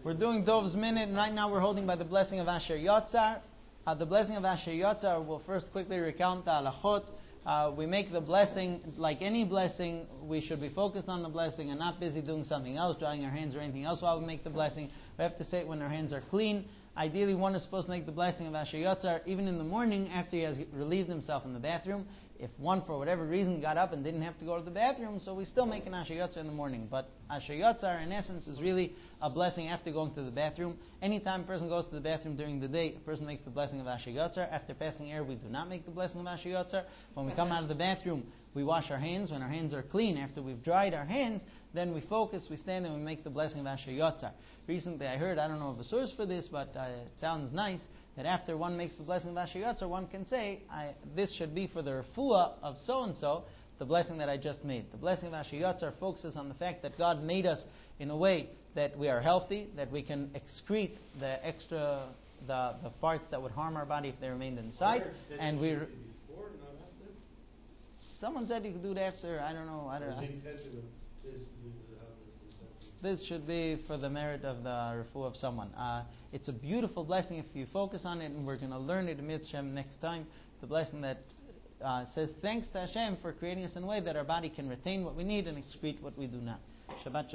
We're doing Dov's Minute, and right now we're holding by the blessing of Asher Yotzar. The blessing of Asher Yotzar, we'll first quickly recount the halachot. We make the blessing, like any blessing, we should be focused on the blessing and not busy doing something else, drying our hands or anything else while we make the blessing. We have to say it when our hands are clean. Ideally, one is supposed to make the blessing of Asher Yotzar even in the morning after he has relieved himself in the bathroom. If one, for whatever reason, got up and didn't have to go to the bathroom, so we still make an Asher Yotzar in the morning. But Asher Yotzar, in essence, is really a blessing after going to the bathroom. Anytime a person goes to the bathroom during the day, a person makes the blessing of Asher Yotzar. After passing air, we do not make the blessing of Asher Yotzar. When we come out of the bathroom, we wash our hands. When our hands are clean, after we've dried our hands, then we focus, we stand, and we make the blessing of Asher Yotzar. Recently I heard, I don't know of a source for this, but it sounds nice, that after one makes the blessing of Asher Yotzar, one can say, this should be for the refuah of so-and-so, the blessing that I just made. The blessing of Asher Yotzar focuses on the fact that God made us in a way that we are healthy, that we can excrete the parts that would harm our body if they remained inside. And we... Someone said you could do it after, I don't know. This should be for the merit of the refuah of someone. It's a beautiful blessing if you focus on it, and we're going to learn it in Hashem next time. The blessing that says thanks to Hashem for creating us in a way that our body can retain what we need and excrete what we do not. Shabbat Shalom.